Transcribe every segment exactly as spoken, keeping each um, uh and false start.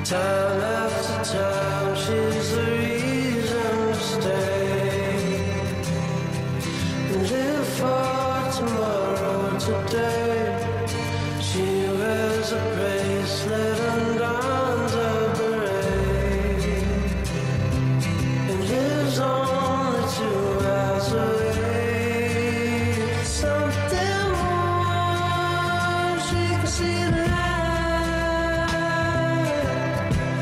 Time after time, she's the reason to stay and live for tomorrow. Today, she wears a bracelet and dons a beret and lives only two hours away. Something more, she can see the light.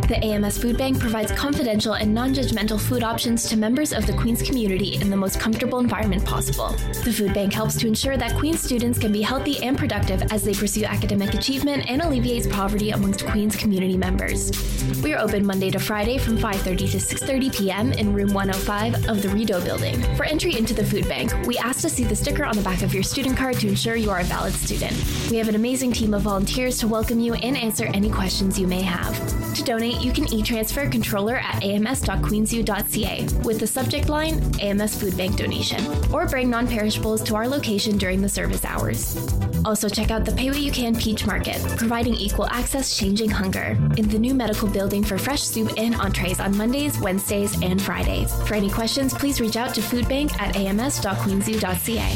The A M S Food Bank provides confidential and non-judgmental food options to members of the Queen's community in the most comfortable environment possible. The Food Bank helps to ensure that Queen's students can be healthy and productive as they pursue academic achievement and alleviates poverty amongst Queen's community members. We are open Monday to Friday from five thirty to six thirty p.m. in room one oh five of the Rideau building. For entry into the food bank, we ask to see the sticker on the back of your student card to ensure you are a valid student. We have an amazing team of volunteers to welcome you and answer any questions you may have. To donate, you can e-transfer controller at a m s dot queensu dot c a with the subject line A M S Food Bank donation, or bring non-perishables to our location during the service hours. Also check out the Pay What You Can Peach Market, providing equal access, changing hunger, in the new medical building for fresh soup and entrees on Mondays, Wednesdays, and Fridays. For any questions, please reach out to foodbank at a m s dot queensu dot c a.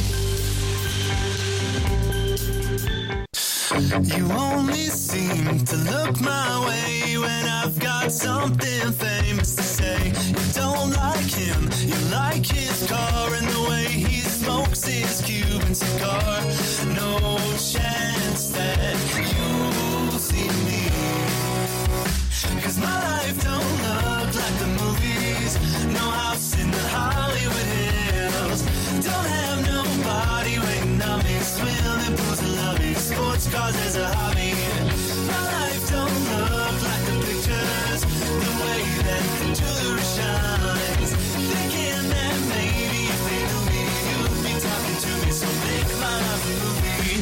You only seem to look my way when I've got something famous to say. You don't like him, you like his car and the way he smokes his Cuban cigar. No chance that you'll see me, 'cause my life don't look like the movies. No house in the Hollywood Hills. Don't have nobody waiting on me. Swimming pools and lovey, sports cars as a hobby. My life don't look like the pictures, the way that the jewelry shines. Thinking that maybe if they knew me, you'd be talking to me. So make my life a movie.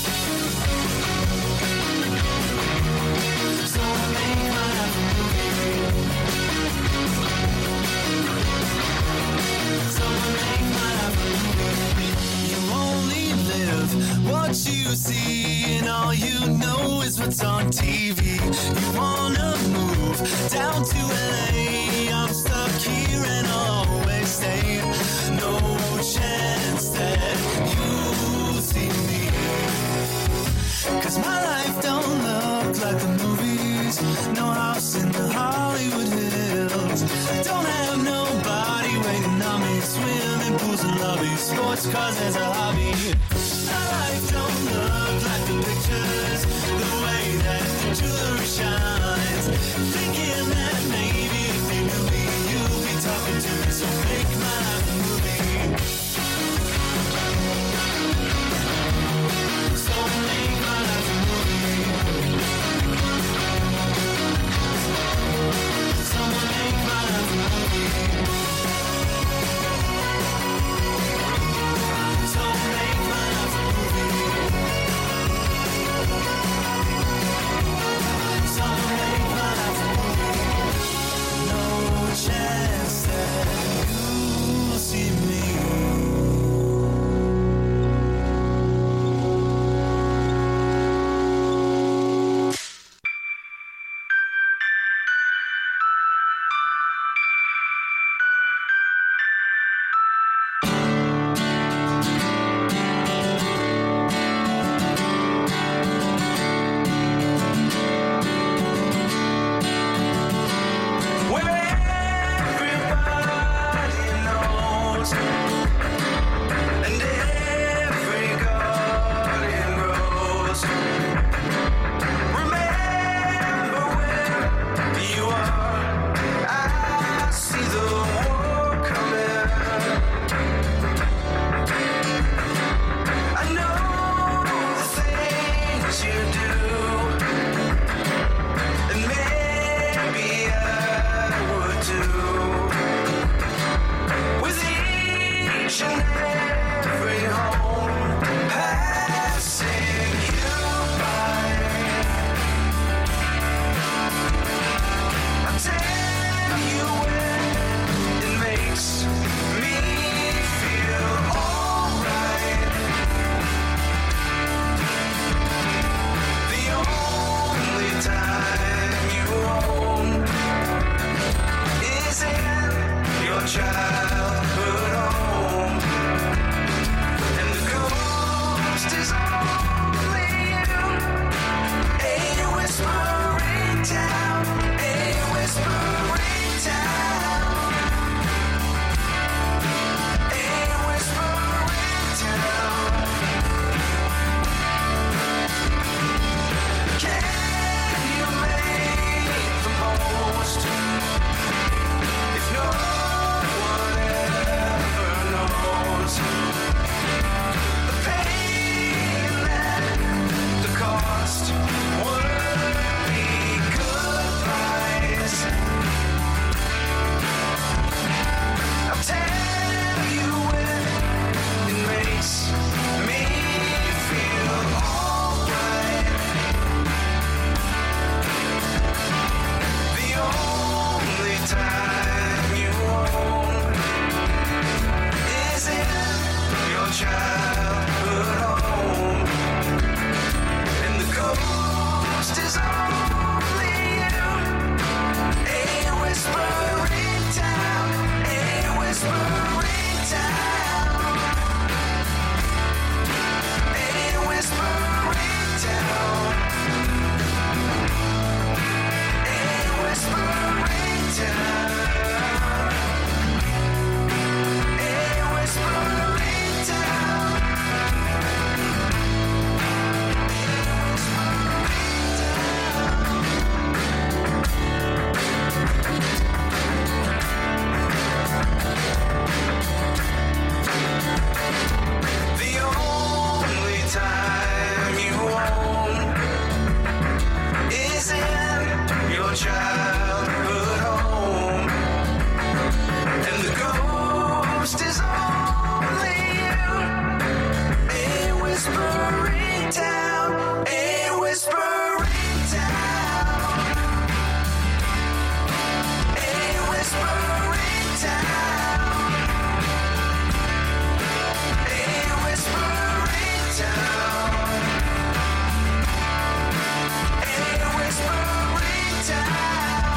So make my life a movie. So make my life a movie. You only live what you see, and all you know is what's on T V. You wanna move down to L A, I'm stuck here and I'll always stay. No chance that you'll see me, 'cause my life don't look like the movies. No house in the Hollywood Hills. Don't have nobody waiting on me. Swimming pools and lobby, sports cars as a hobby. My life don't look like the pictures, the way that the jewelry shines. Thinking that maybe if they knew me, you'd be talking to me. So make my life a movie. So make my life a movie. So make my life a movie. So make my life whispering town, a whispering town, a whispering town, a whispering town, a whispering town.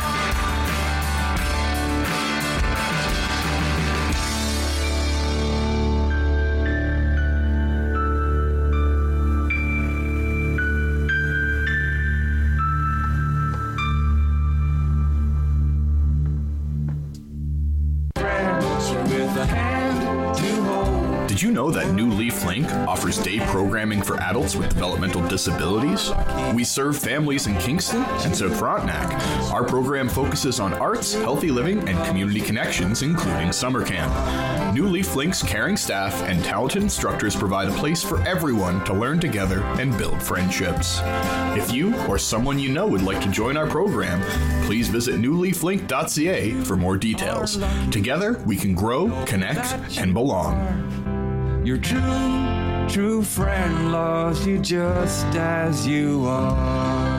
With a hand to hold. Did you know that New Leaf Link offers day programming for adults with developmental disabilities? We serve families in Kingston and South Frontenac. Our program focuses on arts, healthy living, and community connections, including summer camp. New Leaf Link's caring staff and talented instructors provide a place for everyone to learn together and build friendships. If you or someone you know would like to join our program, please visit new leaf link dot c a for more details. Together, we can grow, connect, and belong. Your true, true friend loves you just as you are.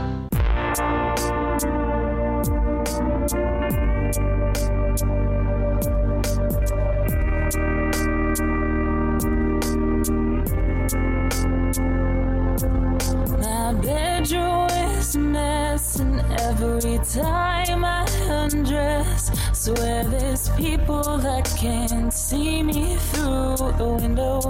My bedroom is a mess, and every time I undress, swear there's people that can't see me through the window.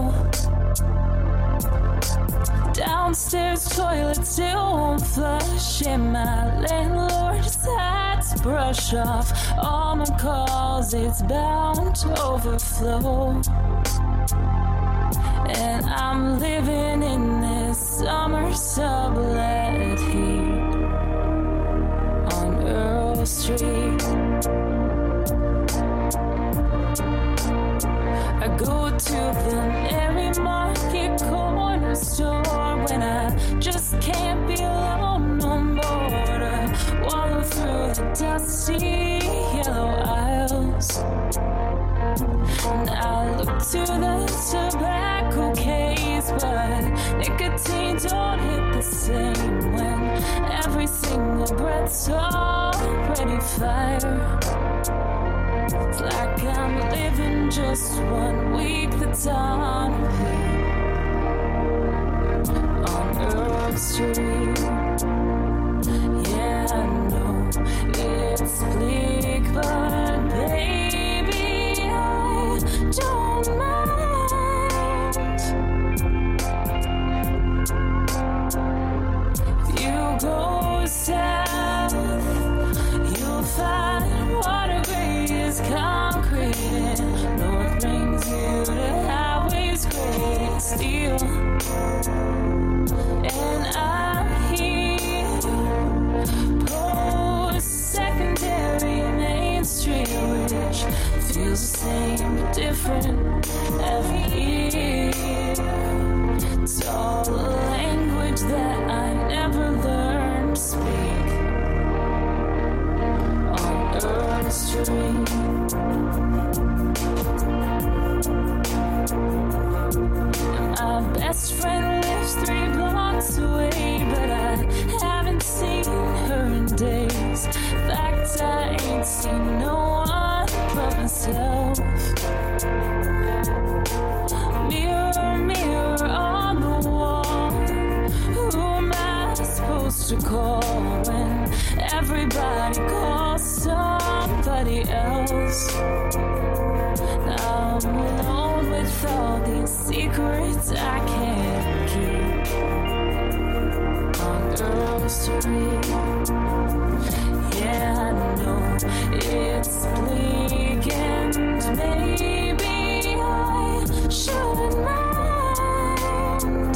Downstairs toilet still won't flush, and my landlord just had to brush off all my calls. It's bound to overflow, and I'm living in this summer sublet heat on Earl Street. I go to the Mary Market corner store when I just can't be alone no more, to wallow through the dusty yellow aisles. And I look to the tobacco case, but nicotine don't hit the same when every single breath's already fire. It's like I'm living just one week that's on repeat on Earl Street. Yeah, I know it's bleak, but baby, I don't mind. If you go south, you'll find water gray as concrete, and north brings you to highways gray and steel. And I'm here, post-secondary Main Street, which feels the same but different every year. It's all a language that I never learned to speak on Earl Street. And my best friend lives three blocks away, but I haven't seen her in days. In fact, I ain't seen no one but myself. Mirror, mirror on the wall, who am I supposed to call when everybody calls somebody else? Now I'm alone with all these secrets I can't keep on Earl Street. Yeah, I know it's bleak, and maybe I shouldn't mind.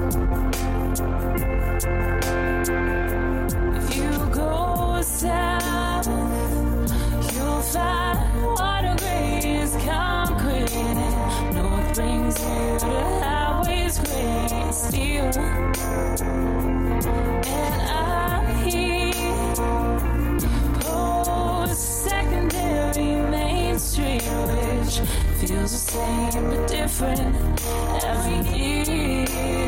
If you go south, you'll find water gray as concrete, and north brings you to highways gray and steel. And I'm here, post-secondary Main Street, which feels the same but different every year.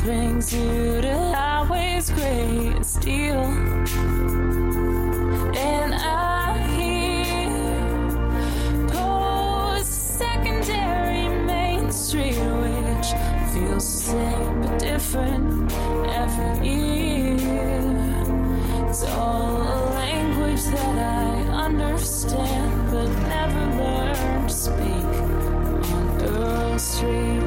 brings you to highways gray as steel. And I hear post-secondary Main Street, which feels the same but different every year. It's all a language that I understand but never learned to speak on Earl Street.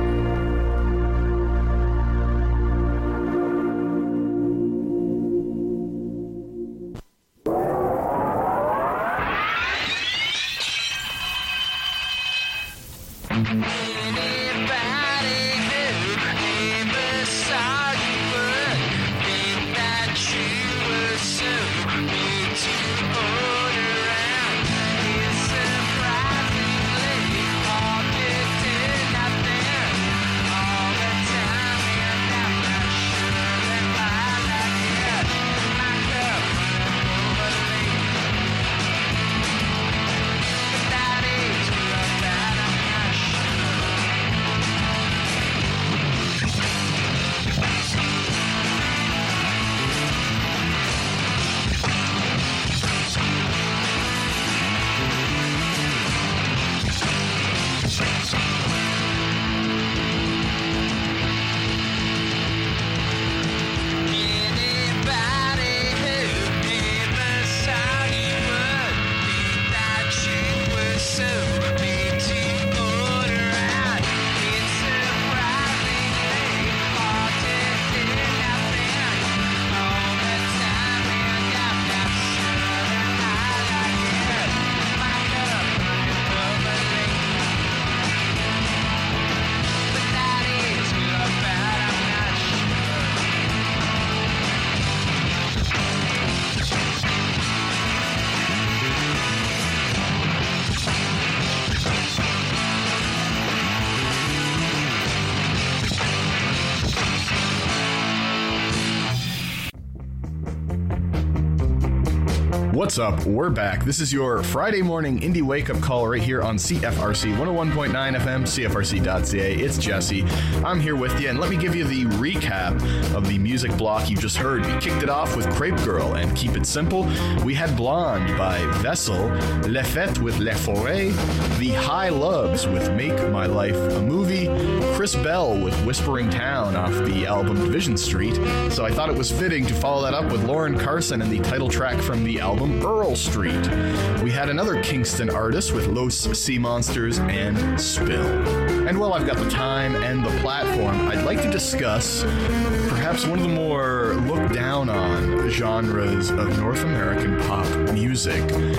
What's up? We're back. This is your Friday morning indie wake-up call right here on C F R C one oh one point nine F M, C F R C dot C A. It's Jesse. I'm here with you, and let me give you the recap of the music block you just heard. We kicked it off with Crepe Girl and Keep It Simple. We had Blonde by Vessel, Le Fête with Le Forêt, The High Loves with Make My Life a Movie, Chris Bell with Whispering Town off the album Division Street. So I thought it was fitting to follow that up with Lauren Carson and the title track from the album Earl Street. We had another Kingston artist with Los Sea Monsters and Spill. And while I've got the time and the platform, I'd like to discuss perhaps one of the more looked down on genres of North American pop music.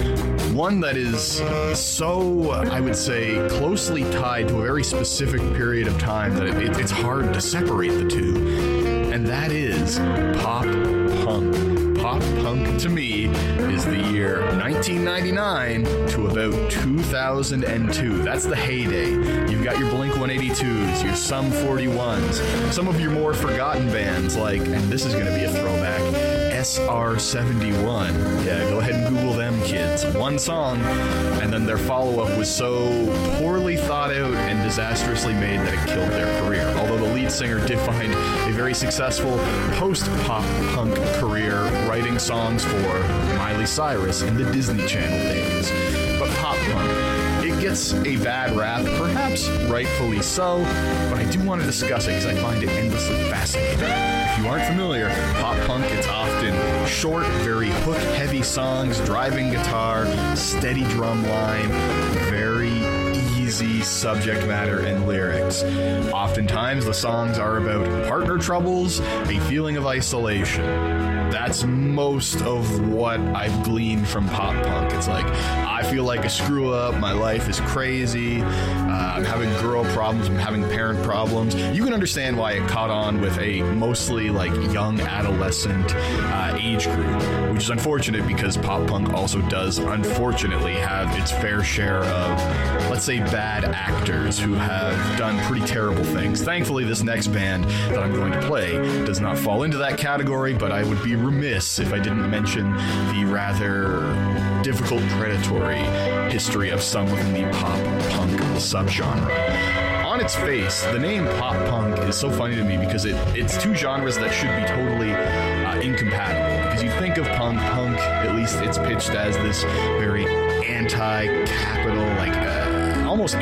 One that is so, I would say, closely tied to a very specific period of time that it, it's hard to separate the two. And that is pop punk. Pop punk, to me, is the year nineteen ninety-nine to about two thousand two. That's the heyday. You've got your Blink one eighty-twos, your Sum forty-ones, some of your more forgotten bands like, and this is going to be a throwback, S R seventy-one. Yeah, go ahead and Google them, kids. One song, and then their follow-up was so poorly thought out and disastrously made that it killed their career. Although the lead singer did find a very successful post-pop punk career writing songs for Miley Cyrus in the Disney Channel days. But pop punk, it gets a bad rap, perhaps rightfully so, but I do want to discuss it because I find it endlessly fascinating. If you aren't familiar, pop punk, it's often short, very hook-heavy songs, driving guitar, steady drum line, very easy subject matter and lyrics. Oftentimes, the songs are about partner troubles, a feeling of isolation. That's most of what I've gleaned from pop punk. It's like, I feel like a screw up, my life is crazy, uh, I'm having girl problems, I'm having parent problems. You can understand why it caught on with a mostly like young adolescent uh, age group, which is unfortunate because pop punk also does unfortunately have its fair share of, let's say, bad actors who have done pretty terrible things. Thankfully, this next band that I'm going to play does not fall into that category, but I would be remiss if I didn't mention the rather difficult predatory history of some within the pop punk subgenre. on its face, the name pop punk is so funny to me because it, it's two genres that should be totally uh, incompatible. Because you think of punk, punk, at least it's pitched as this very anti-capital, like uh, almost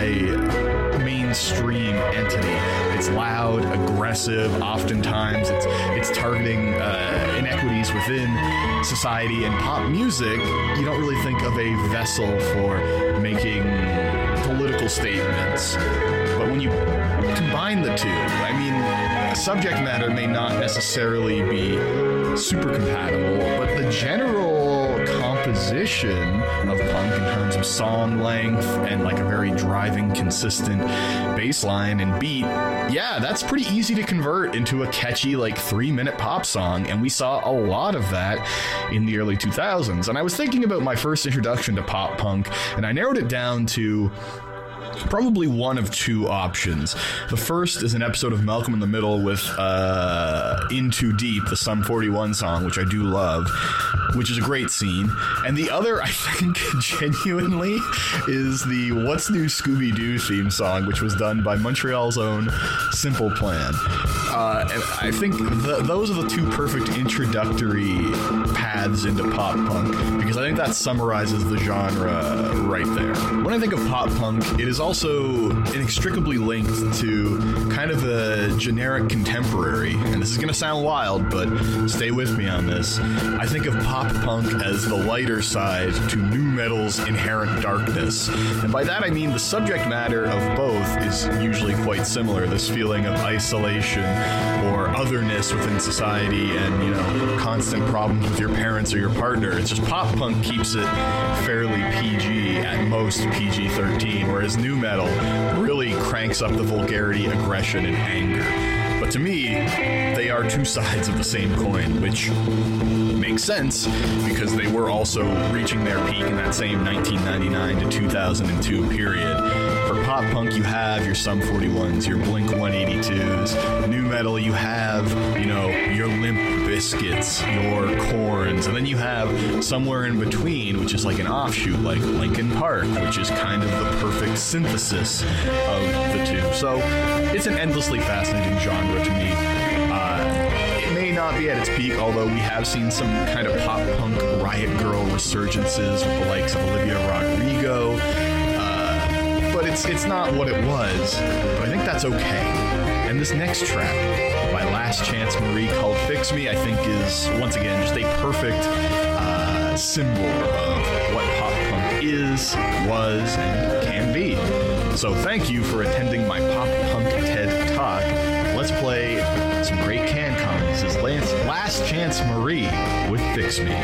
anti-mainstream entity. It's loud, aggressive, oftentimes it's it's targeting uh, inequities within society. And pop music, you don't really think of a vessel for making political statements. But when you combine the two, I mean, subject matter may not necessarily be super compatible, but the general composition of punk in terms of song length and like a very driving, consistent bass line and beat, yeah, that's pretty easy to convert into a catchy, like, three-minute pop song, and we saw a lot of that in the early two thousands. And I was thinking about my first introduction to pop punk, and I narrowed it down to probably one of two options. The first is an episode of Malcolm in the Middle with uh, In Too Deep, the Sum forty-one song, which I do love, which is a great scene. And the other, I think, genuinely, is the What's New Scooby-Doo theme song, which was done by Montreal's own Simple Plan. Uh, and I think the, those are the two perfect introductory paths into pop punk, because I think that summarizes the genre right there. When I think of pop punk, it is also inextricably linked to kind of a generic contemporary, and this is going to sound wild, but stay with me on this. I think of pop punk as the lighter side to nu metal's inherent darkness, and by that I mean the subject matter of both is usually quite similar, this feeling of isolation or otherness within society and, you know, constant problems with your parents or your partner. It's just pop punk keeps it fairly P G, at most P G thirteen, whereas nu metal really cranks up the vulgarity, aggression, and anger. But to me, they are two sides of the same coin, which makes sense because they were also reaching their peak in that same nineteen ninety-nine to two thousand two period. For pop punk, you have your Sum forty-ones, your Blink one eighty-twos. Nu metal, you have, you know, your Limp Bizkits, your Korns, and then you have somewhere in between, which is like an offshoot, like Linkin Park, which is kind of the perfect synthesis of the two. So it's an endlessly fascinating genre to me. Uh, it may not be at its peak, although we have seen some kind of pop punk riot girl resurgences with the likes of Olivia Rodrigo. But it's it's not what it was, but I think that's okay. And this next track by Last Chance Marie called Fix Me, I think is, once again, just a perfect uh, symbol of what pop punk is, was, and can be. So thank you for attending my pop punk TED Talk. Let's play some great CanCon. This is Lance, Last Chance Marie with Fix Me.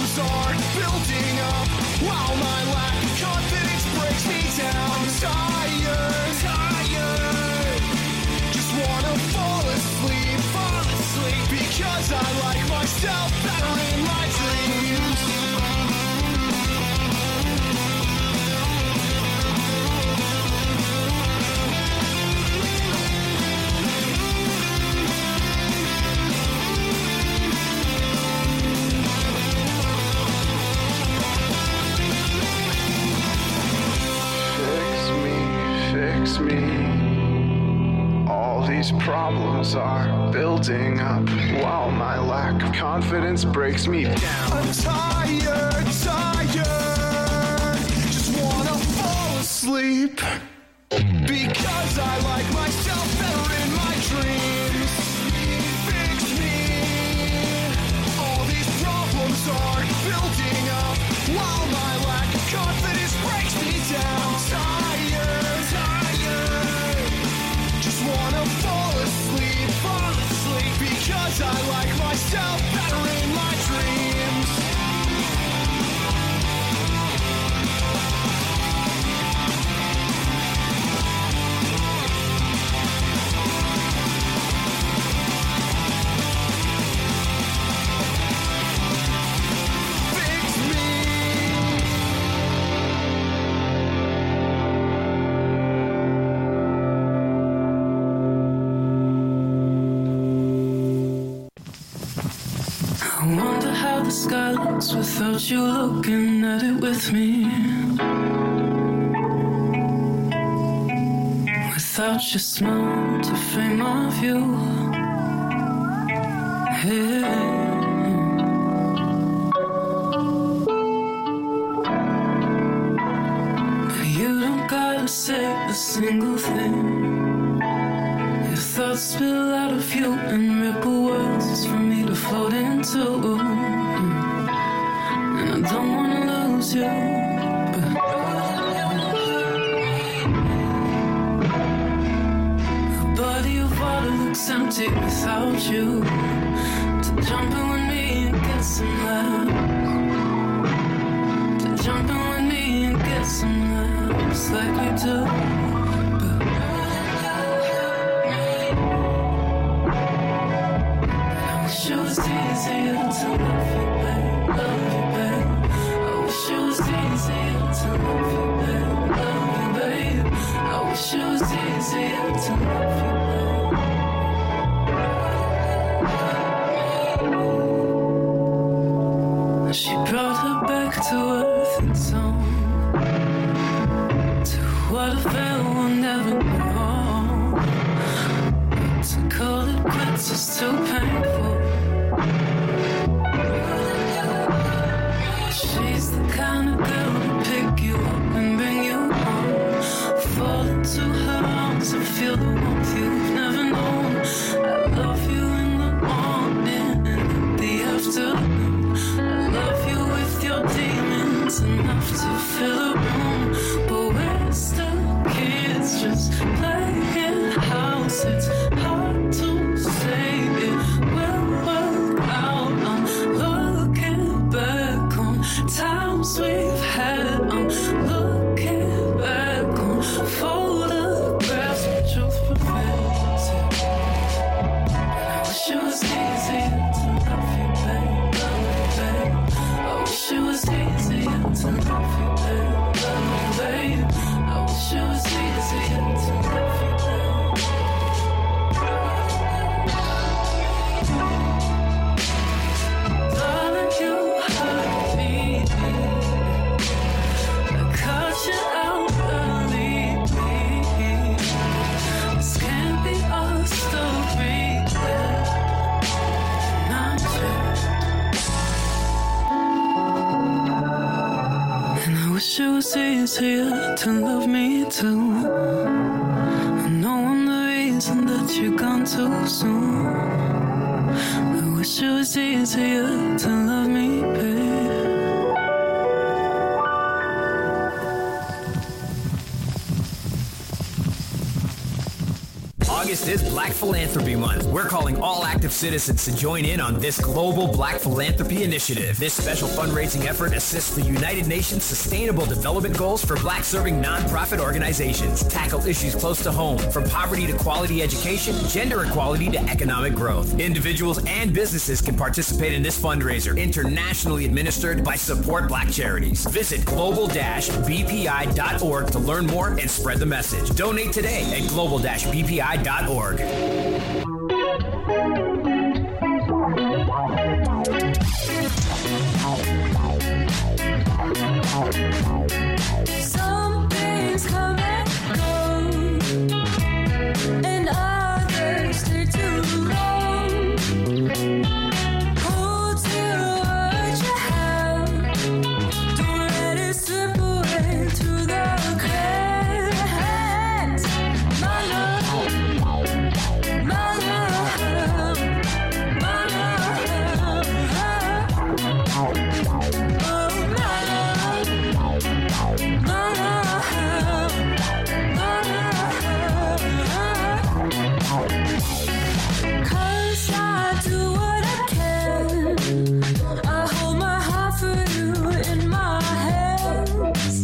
Building up while my lack of confidence breaks me down. I'm tired. myself better in my dreams. Fix me. All these problems are building up while my lack of confidence breaks me down. I'm tired, tired. Just wanna fall asleep. Because I like myself better in my dreams. Fix me. All these problems are building up while my lack of confidence breaks me down. Tired, tired. Just wanna fall asleep, fall asleep. Because I like myself better in my dreams. I wonder how the sky looks without you looking at it with me. Without your smile to frame our view. Hey. But you don't gotta say a single thing. Your thoughts spill out of you and ripple worlds for me to float into. And I don't wanna lose you, but a body of water looks empty without you. To jump in with me and get some laughs. To jump in with me and get some laughs like we do. It was easier to love you, babe, love you, babe. I wish it was easier to love you, babe, love you, babe. I wish it was easier to love you, babe. She brought her back to earth and song. To what a veil will never know. To call it quits is too painful. She's the kind of girl to pick you up and bring you home. Fall into her arms and feel the warmth you've never known. I love you in the morning and in the afternoon. I love you with your demons enough to fill a room. But we're still kids just playing house. It's hard to say it will work out. I'm looking back on times we've had. I'm looking back on photographs of truth prevails. And I wish it was easier to love you, babe, love you, babe. I wish it was easier to love you, babe, love you, babe. I wish it was easier to love you, babe. Darling, you hurt me. I caught you out early. This can't be our story. Not yet. And I wish it was easier to love me too. I know I'm the reason that you're gone too soon. I wish it was easier to love me, babe. August is Black Philanthropy Month. We're calling all active citizens to join in on this global Black Philanthropy initiative. This special fundraising effort assists the United Nations Sustainable Development Goals for Black-serving nonprofit organizations. Tackle issues close to home, from poverty to quality education, gender equality to economic growth. Individuals and businesses can participate in this fundraiser, internationally administered by Support Black Charities. Visit global dash b p i dot org to learn more and spread the message. Donate today at global dash b p i dot org. Some things come and go, and others stay too long. Hold to what you have, don't let it slip away through the cracks. My love, my love, my love. Oh, my love, my love, my love. 'Cause I do what I can. I hold my heart for you in my hands.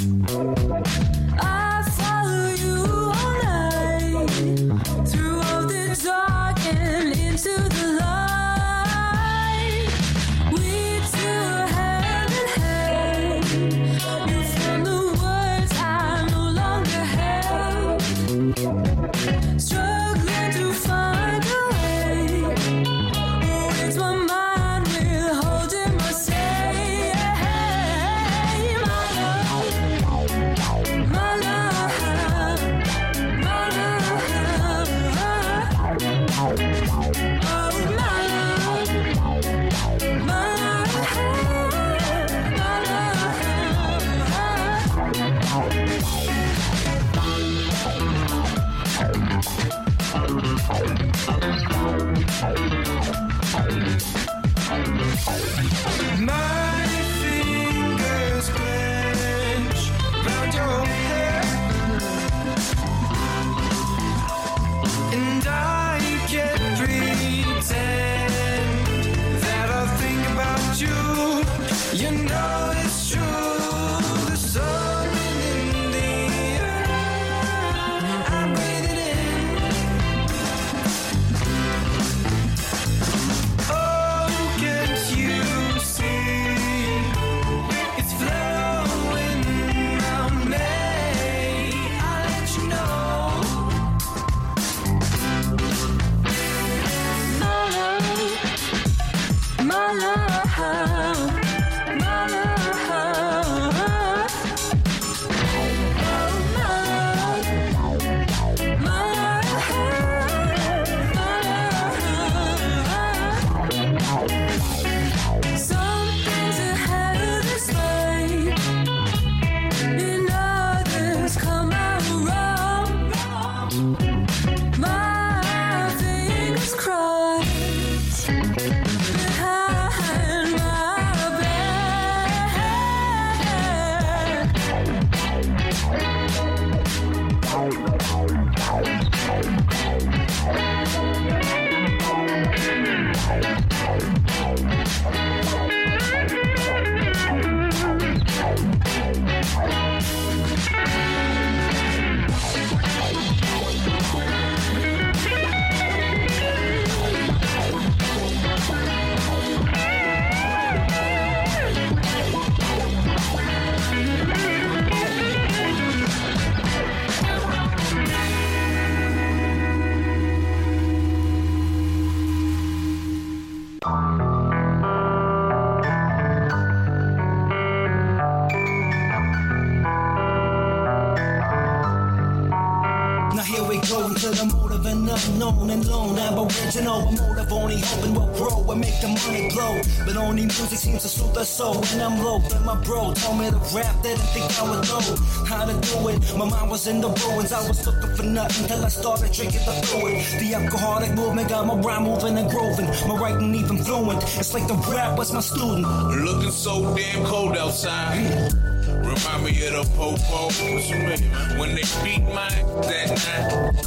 I follow you all night, through all the dark and into the light. We two hand in hand. You found the words I no longer have. Struggling to find a way. Always my mind will hold in my say. My love, my love, my love. Oh, my love, my My fingers clench round your hair, and I can't pretend that I think about you. You know it's true. There's something in the air. I breathe it in. Oh, can't you see? It's flowing around me. I'll let you know. My love, my love, my love. Oh, my love, my love. Some things are held this way, and others come out wrong. My fingers crossed behind my back. Now here we go into the mode of an unknown and lone aboriginal. A motive only hoping will grow and make the money blow. But only music seems to suit the soul. And I'm low, then my bro told me to rap, didn't think I would know how to do it. My mind was in the ruins, I was looking for nothing till I started drinking the fluid. The alcoholic movement got my rhyme moving and grooving, my writing even fluent. It's like the rap was my student. Looking so damn cold outside. Remind me of the po-po. What you mean? When they beat my ass that night.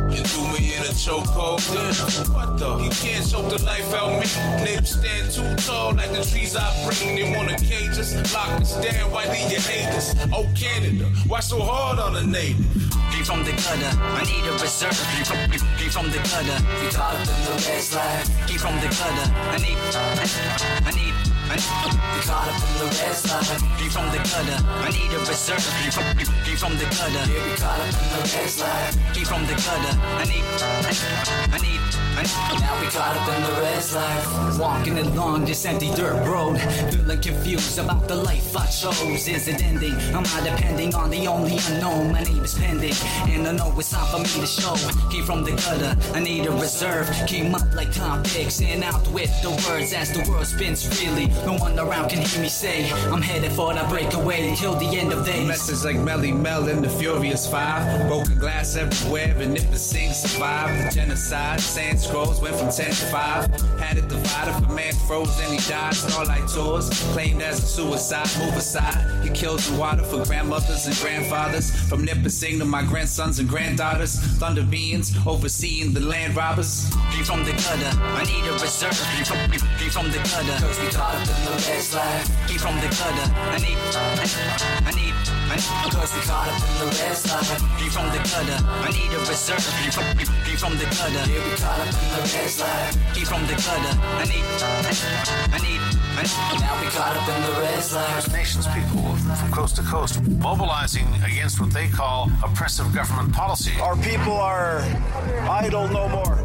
You threw me in a chokehold. Damn, what the? You can't choke the life out me. Natives stand too tall like the trees I bring. They wanna cage us, lock us down. Why do you hate us? Oh, Canada, why so hard on a native? Came from the gutter, I need a reserve. Came from, came from the gutter, we caught up in the red life. Came from the gutter, I need, I need, I need, we caught up in the red life. Came from the gutter, I need a reserve. Came from, came from the gutter, yeah, we caught up in the red life. Came from the gutter, I need, I need, I need, now we caught up in the red life. Walking along this empty dirt road, feeling confused about the life I chose. Is it ending? Am I depending on the only unknown? My name is pending, and I know it's time for me to show. Came from the gutter, I need a reserve. Came up like convicts and out with the words as the world spins freely. No one around can hear me say I'm headed for the breakaway till the end of days. Message like Melly Mel in the Furious Five. Broken glass everywhere, and Nipper Singh survived the genocide. Sand scrolls went from ten to five. Had it divided for man froze and he died. Starlight tours claimed as a suicide. Move aside. He kills in water for grandmothers and grandfathers. From Nipper Singh to my grandsons and granddaughters. Thunder beings overseeing the land robbers. Came from the gutter, I need a reserve. Came from, came from the gutter, cause we caught up in the red life. Came from the gutter, I need, I need, I need, cause we caught up in the red life. Came from the gutter, I need a reserve. Came from, came from the gutter, yeah, we caught up in the red life. Came from the gutter, I need, I need, I need, now we caught up in the red life. First Nations people from coast to coast mobilizing against what they call oppressive government policy. Our people are idle no more.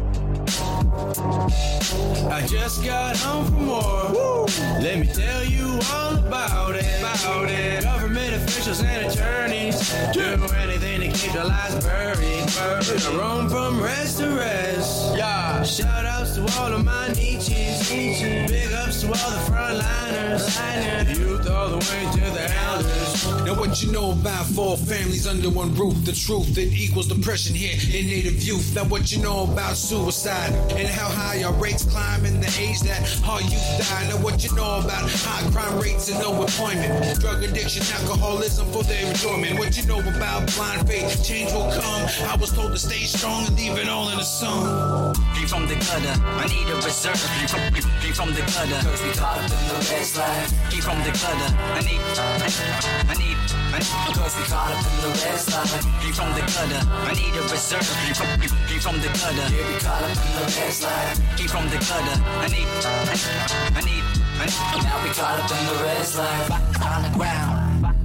I just got home from war. Woo. Let me tell you all about it. About it. Government officials and attorneys do anything to keep the lies buried. buried. I roam from rest to rest. Yeah. Shout outs to all of my niches. Big ups to all the frontliners. The youth all the way to the elders. Now what you know about four families under one roof? The truth that equals depression here in native youth. Now what you know about suicide and how high our rates climb in the age that our youth die. Now what you know about high crime rates and no employment, drug addiction, alcoholism for their enjoyment. What you know about blind faith, change will come. I was told to stay strong and leave it all in the song. Came from the gutter, I need a reserve. Came from, came from the gutter, cause we caught up in the red life. Came from the gutter, I need, I need, I need, cause we caught up in the red life. Came from the gutter, I need a reserve. Came from, came from the gutter, yeah, we caught up in the red life. Came from the gutter, I need, I need, I need, now we caught up in the red life. On the ground.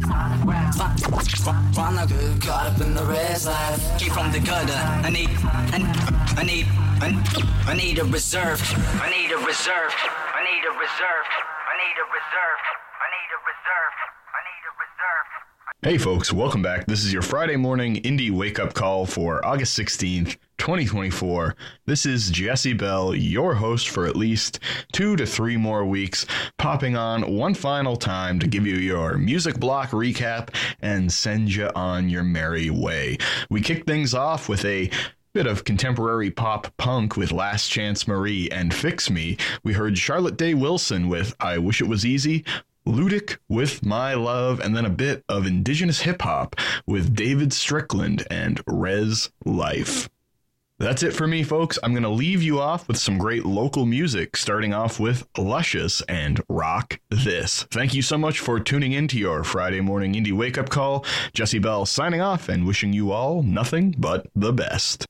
Caught up in the red life. Came from the gutter. I need, I need, I need, I need a reserve. I need a reserve. I need a reserve. I need a reserve. I need a reserve. I need a reserve. Hey folks, welcome back. This is your Friday morning indie wake-up call for August sixteenth, twenty twenty-four. This is Jesse Bell, your host for at least two to three more weeks, popping on one final time to give you your music block recap and send you on your merry way. We kick things off with a bit of contemporary pop punk with Last Chance Marie and Fix Me. We heard Charlotte Day Wilson with I Wish It Was Easy, Ludic with My Love, and then a bit of indigenous hip-hop with David Strickland and Res Life. That's it for me, folks. I'm going to leave you off with some great local music, starting off with Luscious and Rock This. Thank you so much for tuning in to your Friday morning indie wake-up call. Jesse Bell signing off and wishing you all nothing but the best.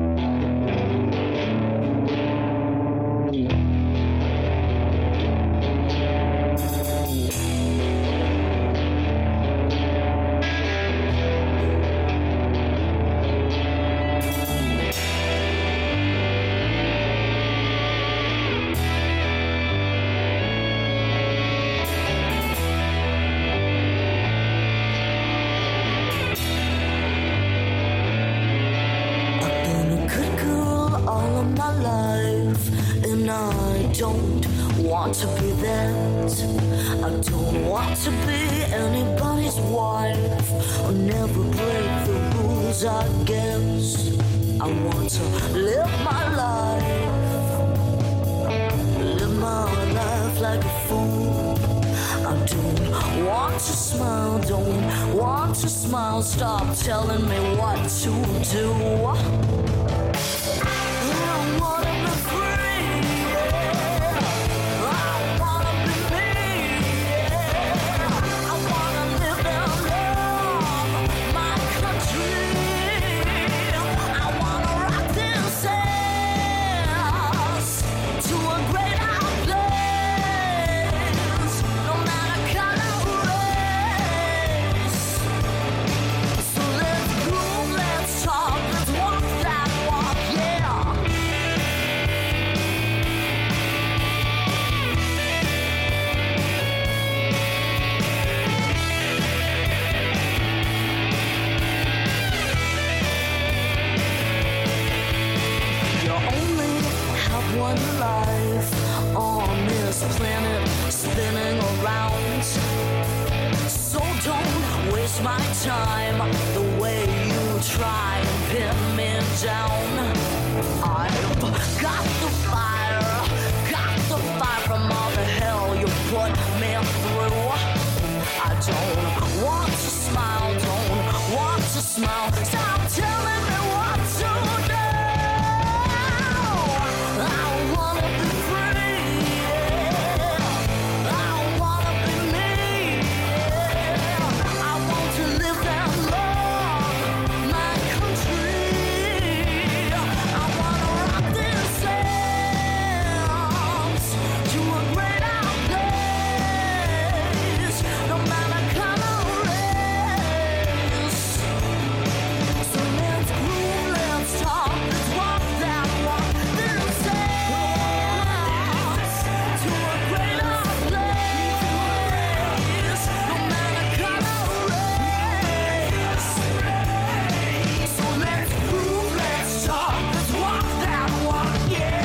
To be that, I don't want to be anybody's wife. I'll never break the rules, I guess. I want to live my life, live my life like a fool. I don't want to smile, don't want to smile. Stop telling me what to do. I wanna be free, yeah. I wanna be me, yeah. I wanna live and love my country. I wanna rock this ass to a greater place, no matter color or race. So let's groove, let's talk, let's walk that walk, yeah. You only have one life on this planet spinning around. So don't waste my time the way you try and pin me down. I've got the fire, got the fire from all the hell you put me through. I don't want to smile, don't want to smile. Stop telling me what to do. I wanna be free, yeah. I wanna be me, yeah. I want to live and love my country. I wanna rock this dance to a greater place, no matter color or race. So let's groove, let's talk, let's walk that walk. This dance to a greater place, no matter color or race. So let's groove, let's talk, let's walk that walk, yeah.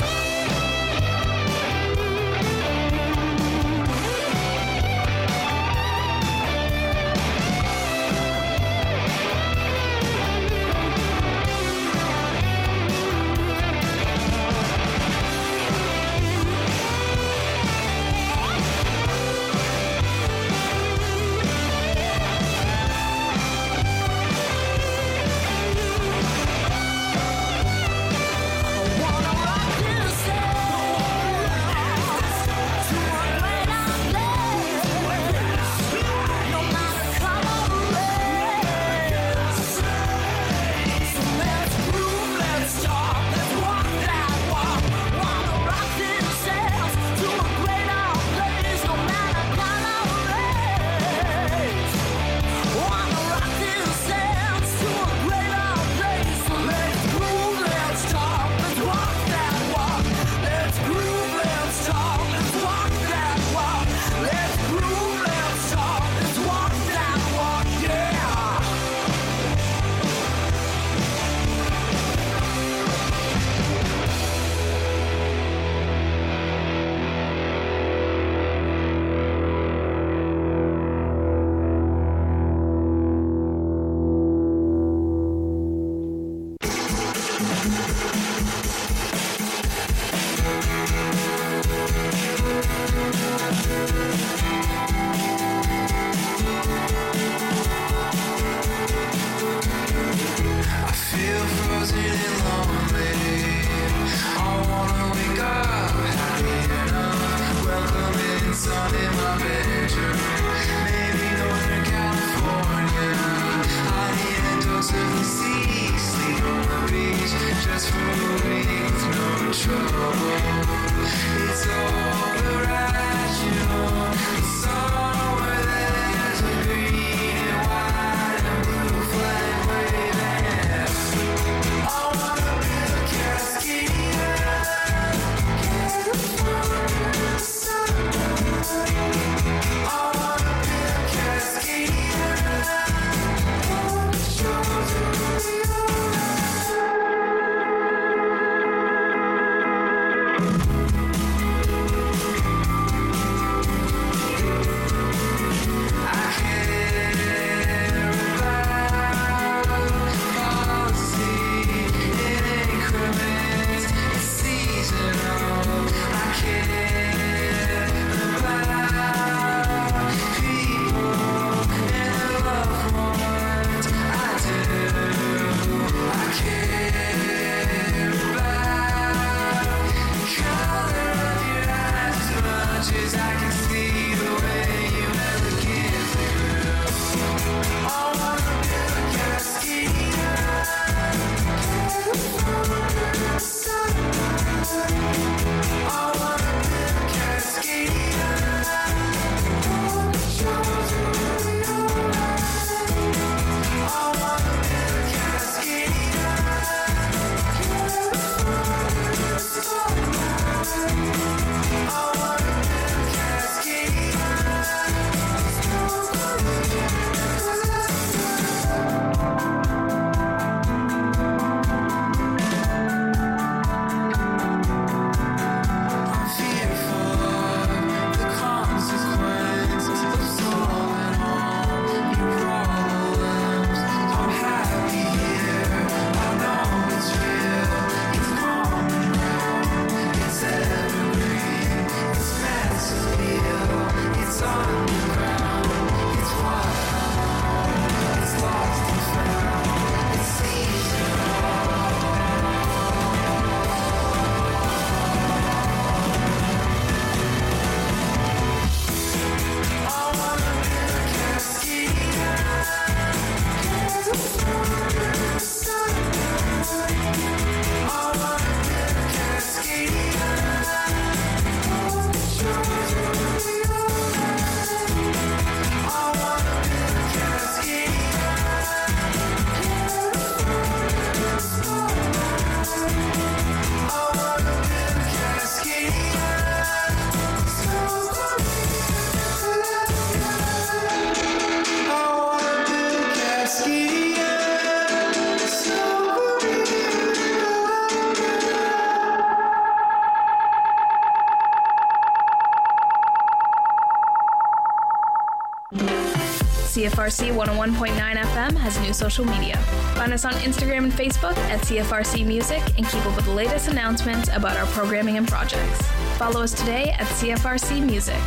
I feel frozen and lonely. I wanna wake up happy enough. Welcoming sun in my bedroom. Maybe Northern California. I need a dose of the sea. Sleep on the beach just for a week with no trouble. It's all irrational. Somewhere there's a green and white and blue flag waving. I wanna be a Cascadia, California sun. I wanna be a Cascadia, on the shores of the ocean. C F R C one oh one point nine F M has new social media. Find us on Instagram and Facebook at C F R C Music and keep up with the latest announcements about our programming and projects. Follow us today at C F R C Music.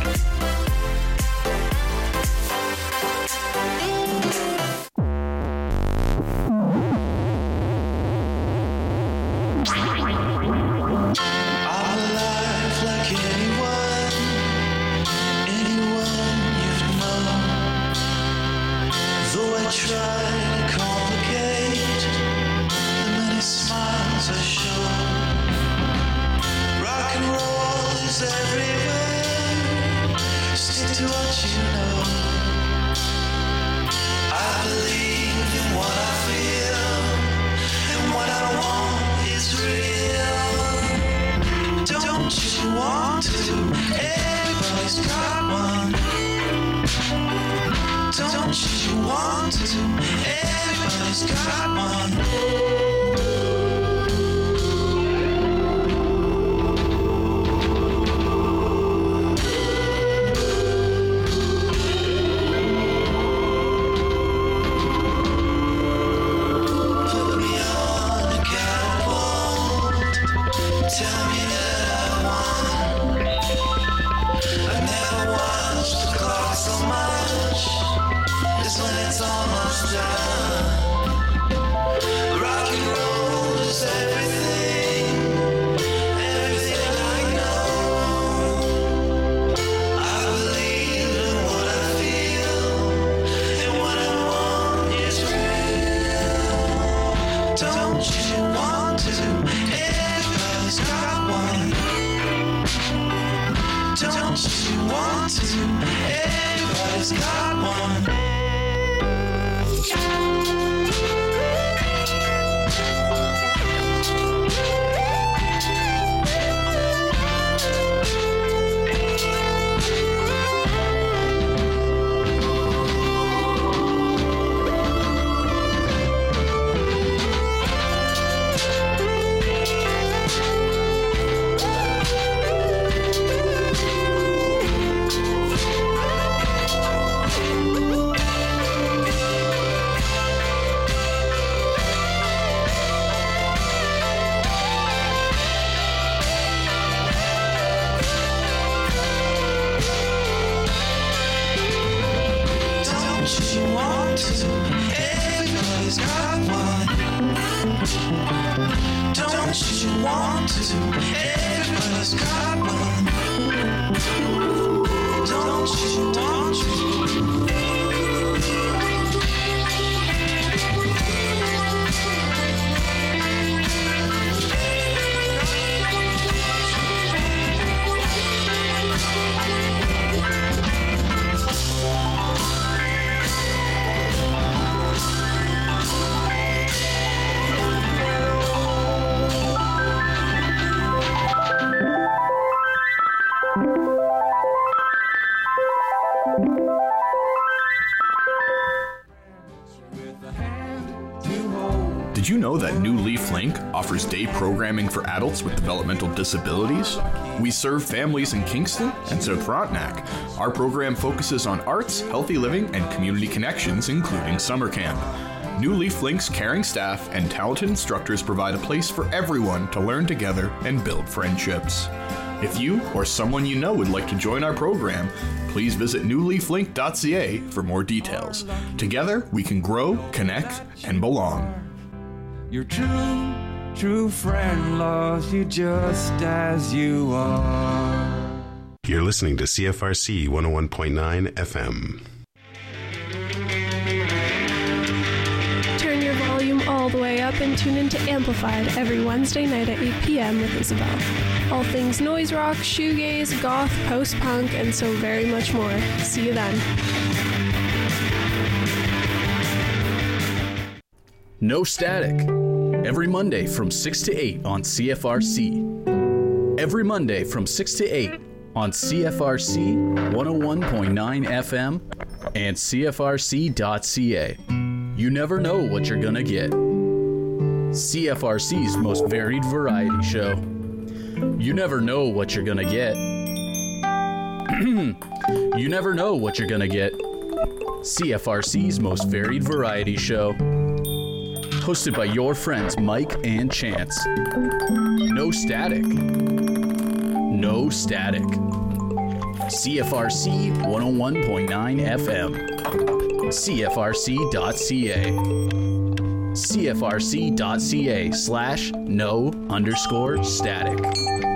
Did you know that New Leaf Link offers day programming for adults with developmental disabilities? We serve families in Kingston and South Frontenac. Our program focuses on arts, healthy living, and community connections, including summer camp. New Leaf Link's caring staff and talented instructors provide a place for everyone to learn together and build friendships. If you or someone you know would like to join our program, please visit new leaf link dot c a for more details. Together, we can grow, connect, and belong. Your true, true friend loves you just as you are. You're listening to C F R C one oh one point nine F M. Turn your volume all the way up and tune into Amplified every Wednesday night at eight p.m. with Isabel. All things noise rock, shoegaze, goth, post-punk, and so very much more. See you then. No Static. Every Monday from six to eight on C F R C. Every Monday from six to eight on C F R C one oh one point nine F M and C F R C dot C A. You never know what you're gonna get. C F R C's most varied variety show. You never know what you're gonna get. You never know what you're gonna get. C F R C's most varied variety show. Hosted by your friends Mike and Chance. No static. No static. C F R C one oh one point nine F M. C F R C dot C A. C F R C dot C A slash no underscore static.